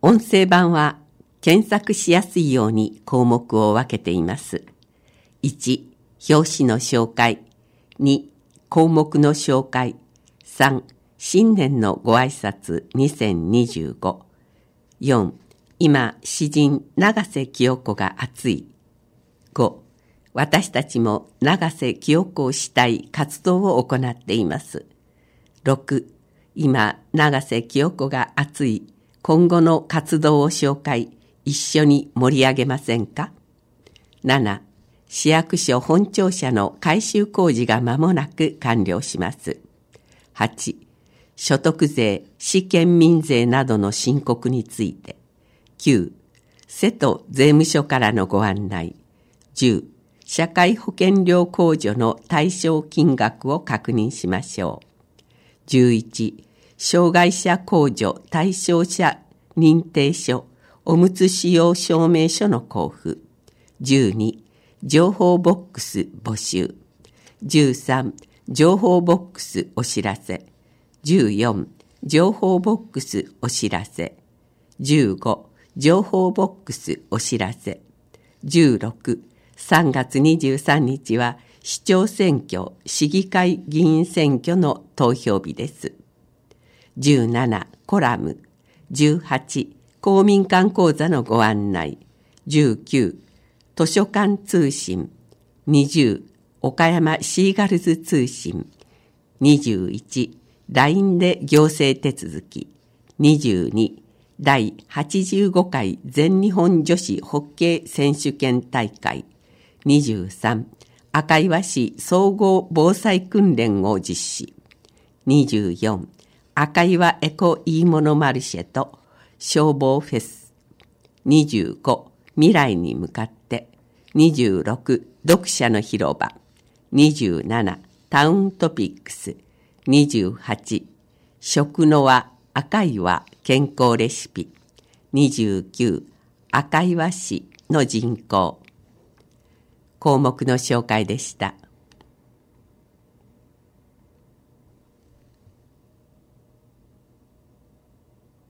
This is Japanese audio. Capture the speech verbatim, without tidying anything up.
音声版は検索しやすいように項目を分けています。いち、表紙の紹介。に、項目の紹介。さん、新年のご挨拶にせんにじゅうご。よん、今、詩人永瀬清子が熱い。ご、私たちも永瀬清子をしたい活動を行っています。ろく、今、永瀬清子が熱い今後の活動を紹介、一緒に盛り上げませんか。なな、市役所本庁舎の改修工事が間もなく完了します。はち、所得税、市県民税などの申告について。きゅう、瀬戸税務署からのご案内。じゅう、社会保険料控除の対象金額を確認しましょう。じゅういち、障害者控除対象者認定書、おむつ使用証明書の交付。じゅうに、情報ボックス募集。じゅうさん、情報ボックスお知らせ。じゅうよん、情報ボックスお知らせ。じゅうご、情報ボックスお知らせ。じゅうろく、さんがつにじゅうさんにちは市長選挙、市議会議員選挙の投票日です。じゅうなな、コラム。じゅうはち、公民館講座のご案内。じゅうきゅう、図書館通信。にじゅう、岡山シーガルズ通信。にじゅういち、ライン で行政手続き。にじゅうに、だいはちじゅうごかい全日本女子ホッケー選手権大会。にじゅうさん、赤岩市総合防災訓練を実施。にじゅうよん、赤岩エコいいものマルシェと消防フェス。にじゅうご、未来に向かって。にじゅうろく、読者の広場。にじゅうなな、タウントピックス。にじゅうはち、食の輪赤岩健康レシピ。にじゅうきゅう、赤岩市の人口。項目の紹介でした。